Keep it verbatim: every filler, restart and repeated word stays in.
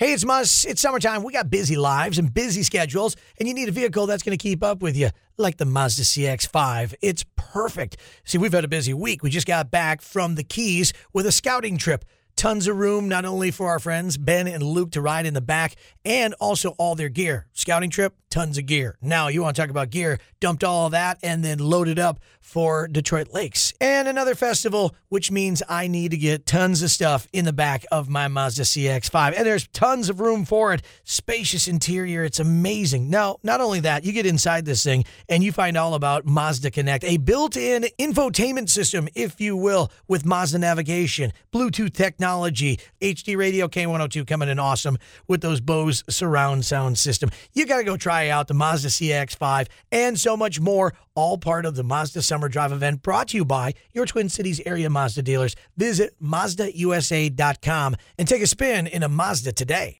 Hey, it's Mus. It's summertime. We got busy lives and busy schedules, and you need a vehicle that's going to keep up with you, like the Mazda C X five. It's perfect. See, we've had a busy week. We just got back from the Keys with a scouting trip. Tons of room, not only for our friends Ben and Luke to ride in the back, and also all their gear. Scouting trip, tons of gear. Now, you want to talk about gear, dumped all of that and then loaded up for Detroit Lakes. And another festival, which means I need to get tons of stuff in the back of my Mazda C X five. And there's tons of room for it. Spacious interior. It's amazing. Now, not only that, you get inside this thing and you find all about Mazda Connect, a built-in infotainment system, if you will, with Mazda navigation, Bluetooth technology, H D radio, K one oh two coming in awesome with those Bose surround sound system. You got to go try out the Mazda C X five and so much more, all part of the Mazda Summer Drive event brought to you by your Twin Cities area Mazda dealers. Visit Mazda U S A dot com and take a spin in a Mazda today.